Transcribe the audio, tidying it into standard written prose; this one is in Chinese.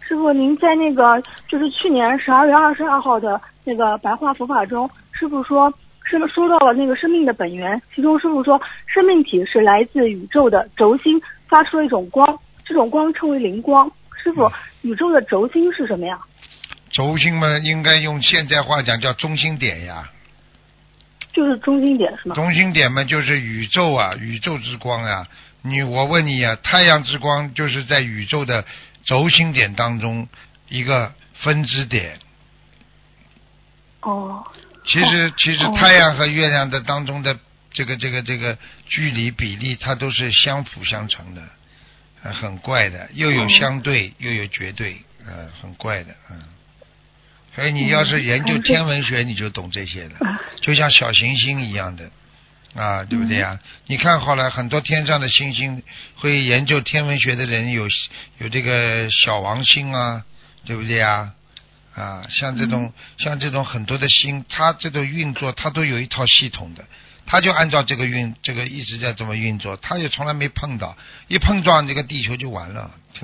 师傅，您在那个就是去年12月22号的那个白话佛法中，师傅说到了那个生命的本源，其中师傅说生命体是来自宇宙的轴心发出了一种光，这种光称为灵光。师傅，宇宙的轴心是什么呀？ 轴心嘛，应该用现在话讲叫中心点呀。 就是中心点是吗？ 中心点嘛，就是宇宙啊，宇宙之光啊。我问你啊，太阳之光就是在宇宙的轴心点当中一个分支点。 哦。 其实太阳和月亮的当中的这个距离比例，它都是相辅相成的，很怪的，又有相对又有绝对，很怪的，所以你要是研究天文学，你就懂这些了，就像小行星一样的啊，对不对呀？你看好了，很多天上的星星，会研究天文学的人有这个小王星啊，对不对呀？像这种很多的星，它这种运作，它都有一套系统的，它就按照这个一直在这么运作，它也从来没碰到，一碰撞这个地球就完了。